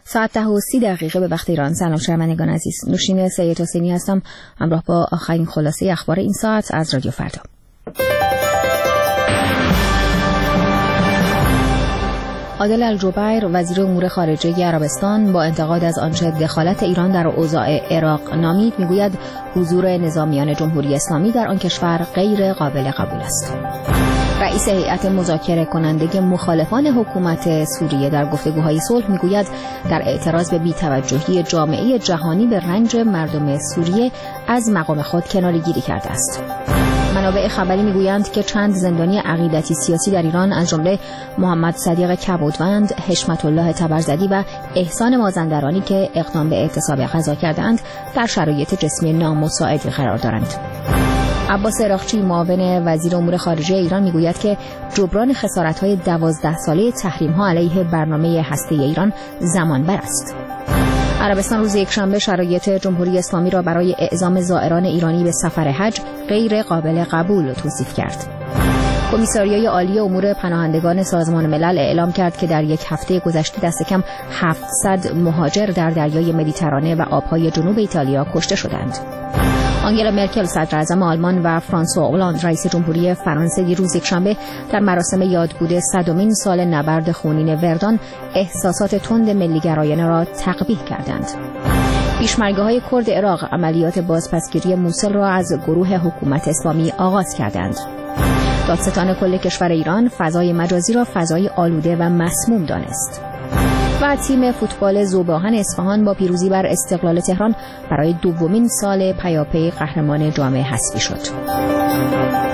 ساعت 10:30 به وقت ایران. سلام شنوندگان عزیز، نوشین سید حسینی هستم همراه با آخرین خلاصه اخبار این ساعت از رادیو فردا. عادل الجبیر وزیر امور خارجه عربستان با انتقاد از آنچه دخالت ایران در اوضاع عراق نامید میگوید حضور نظامیان جمهوری اسلامی در آن کشور غیر قابل قبول است. رئیس هیئت مذاکره کننده مخالفان حکومت سوریه در گفتگوهای صلح میگوید در اعتراض به بی‌توجهی جامعه جهانی به رنج مردم سوریه از مقام خود کناره‌گیری کرده است. منابع خبری میگویند که چند زندانی عقیدتی سیاسی در ایران از جمله محمد صدیق کبودوند، حشمت الله تبرزدی و احسان مازندرانی که اقدام به اعتصاب غذا کردند در شرایط جسمی نامساعدی قرار دارند. عباس عراقچی معاون وزیر امور خارجه ایران میگوید که جبران خسارت‌های 12 ساله تحریم‌ها علیه برنامه هسته‌ای ایران زمانبر است. عربستان روز یکشنبه شرایط جمهوری اسلامی را برای اعزام زائران ایرانی به سفر حج غیر قابل قبول توصیف کرد. کمیساریای عالی امور پناهندگان سازمان ملل اعلام کرد که در یک هفته گذشته دست کم 700 مهاجر در دریای مدیترانه و آبهای جنوب ایتالیا کشته شدند. آنگلا مرکل صدر اعظم آلمان و فرانسوا اولاند رئیس جمهوری فرانسه روز یکشنبه در مراسم یادبود 100مین سال نبرد خونین وردان احساسات تند ملی‌گرایانه را تقبیح کردند. پیشمرگه‌های کرد عراق عملیات بازپسگیری موصل را از گروه حکومت اسلامی آغاز کردند. دادستان کل کشور ایران فضای مجازی را فضای آلوده و مسموم دانست. و تیم فوتبال ذوب‌آهن اصفهان با پیروزی بر استقلال تهران برای دومین سال پیاپی قهرمان جام حذفی شد.